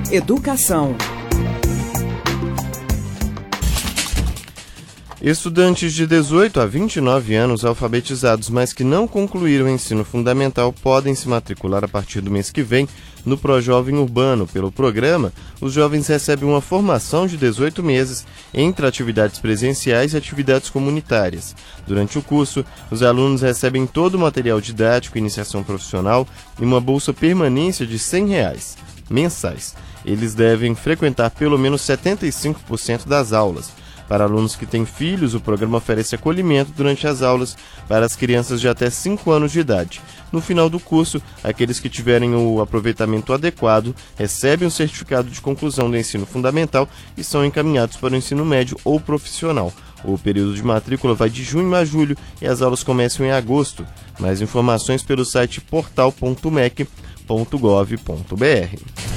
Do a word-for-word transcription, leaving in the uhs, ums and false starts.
Educação. Estudantes de dezoito a vinte e nove anos alfabetizados, mas que não concluíram o ensino fundamental, podem se matricular a partir do mês que vem no Projovem Urbano. Pelo programa, os jovens recebem uma formação de dezoito meses entre atividades presenciais e atividades comunitárias. Durante o curso, os alunos recebem todo o material didático, iniciação profissional e uma bolsa permanência de cem reais mensais. Eles devem frequentar pelo menos setenta e cinco por cento das aulas. Para alunos que têm filhos, o programa oferece acolhimento durante as aulas para as crianças de até cinco anos de idade. No final do curso, aqueles que tiverem o aproveitamento adequado recebem um certificado de conclusão do ensino fundamental e são encaminhados para o ensino médio ou profissional. O período de matrícula vai de junho a julho e as aulas começam em agosto. Mais informações pelo site portal ponto mec ponto gov ponto br.